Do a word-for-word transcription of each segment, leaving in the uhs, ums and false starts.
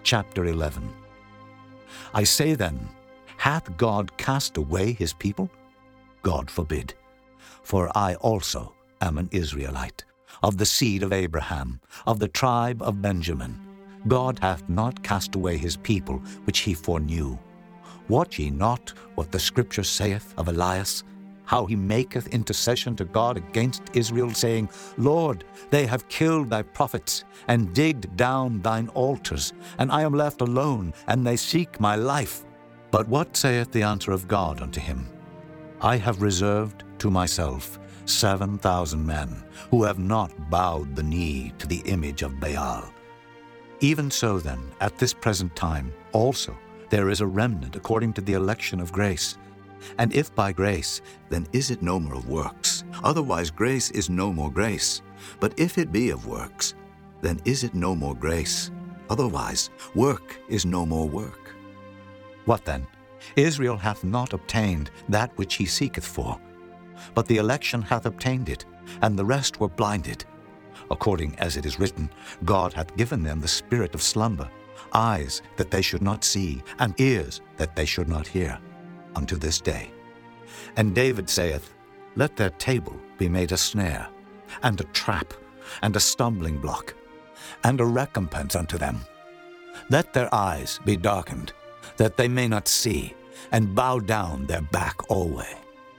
chapter eleven. I say then, hath God cast away his people? God forbid. For I also am an Israelite, of the seed of Abraham, of the tribe of Benjamin. God hath not cast away his people, which he foreknew. Wot ye not what the Scripture saith of Elias, how he maketh intercession to God against Israel, saying, Lord, they have killed thy prophets, and digged down thine altars, and I am left alone, and they seek my life. But what saith the answer of God unto him? I have reserved to myself seven thousand men, who have not bowed the knee to the image of Baal. Even so then, at this present time also there is a remnant according to the election of grace. And if by grace, then is it no more of works? Otherwise grace is no more grace. But if it be of works, then is it no more grace? Otherwise work is no more work. What then? Israel hath not obtained that which he seeketh for. But the election hath obtained it, and the rest were blinded. According as it is written, God hath given them the spirit of slumber, eyes that they should not see, and ears that they should not hear, unto this day. And David saith, Let their table be made a snare, and a trap, and a stumbling block, and a recompense unto them. Let their eyes be darkened, that they may not see, and bow down their back alway.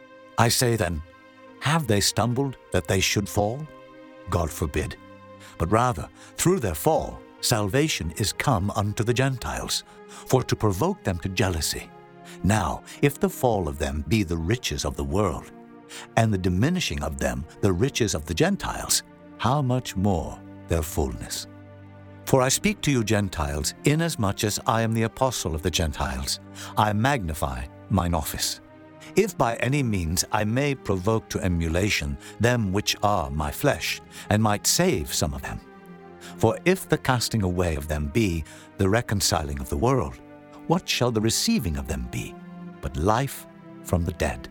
I say then, have they stumbled that they should fall? God forbid. But rather, through their fall, salvation is come unto the Gentiles, for to provoke them to jealousy. Now, if the fall of them be the riches of the world, and the diminishing of them the riches of the Gentiles, how much more their fullness? For I speak to you Gentiles, inasmuch as I am the apostle of the Gentiles. I magnify mine office. If by any means I may provoke to emulation them which are my flesh, and might save some of them. For if the casting away of them be the reconciling of the world, what shall the receiving of them be, but life from the dead?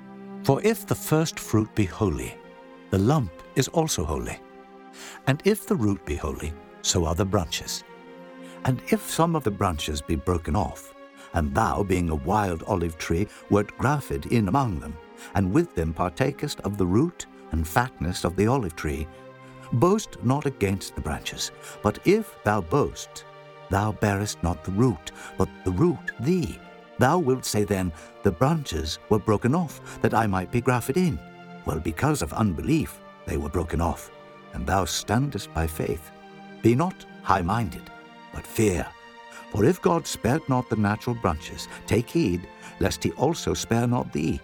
For if the first fruit be holy, the lump is also holy. And if the root be holy, so are the branches. And if some of the branches be broken off, and thou, being a wild olive tree, wert grafted in among them, and with them partakest of the root and fatness of the olive tree, boast not against the branches. But if thou boast, thou bearest not the root, but the root thee. Thou wilt say then, the branches were broken off, that I might be grafted in. Well, because of unbelief they were broken off, and thou standest by faith. Be not high-minded, but fear. For if God spared not the natural branches, take heed, lest he also spare not thee.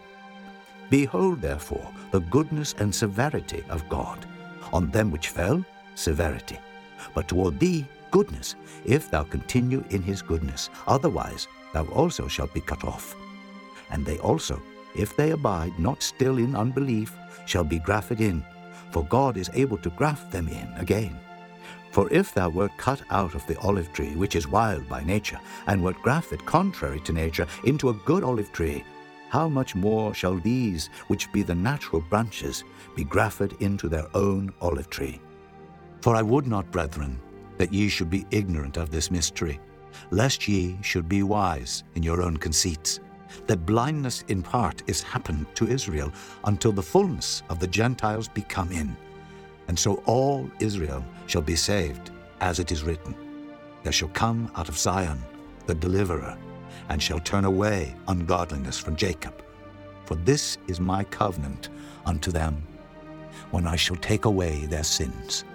Behold, therefore, the goodness and severity of God. On them which fell, severity. But toward thee, goodness, if thou continue in his goodness. Otherwise thou also shalt be cut off. And they also, if they abide not still in unbelief, shall be grafted in. For God is able to graft them in again. For if thou wert cut out of the olive tree, which is wild by nature, and wert grafted contrary to nature into a good olive tree, how much more shall these, which be the natural branches, be grafted into their own olive tree? For I would not, brethren, that ye should be ignorant of this mystery, lest ye should be wise in your own conceits, that blindness in part is happened to Israel, until the fullness of the Gentiles be come in. And so all Israel shall be saved, as it is written, There shall come out of Zion the deliverer, and shall turn away ungodliness from Jacob. For this is my covenant unto them, when I shall take away their sins.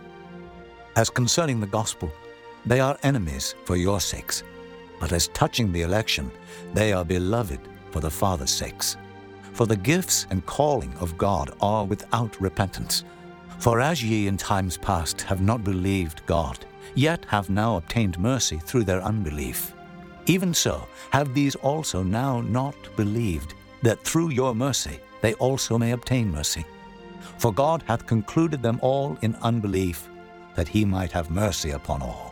As concerning the gospel, they are enemies for your sakes, but as touching the election, they are beloved for the Father's sakes. For the gifts and calling of God are without repentance. For as ye in times past have not believed God, yet have now obtained mercy through their unbelief, even so have these also now not believed, that through your mercy they also may obtain mercy. For God hath concluded them all in unbelief, that he might have mercy upon all.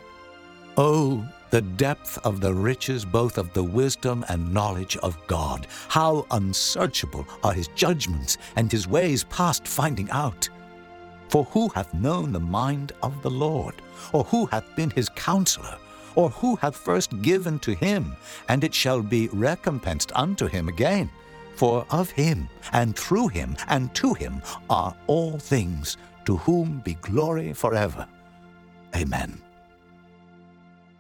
Oh, the depth of the riches both of the wisdom and knowledge of God! How unsearchable are his judgments, and his ways past finding out! For who hath known the mind of the Lord? Or who hath been his counselor? Or who hath first given to him, and it shall be recompensed unto him again? For of him, and through him, and to him are all things, to whom be glory forever. Amen.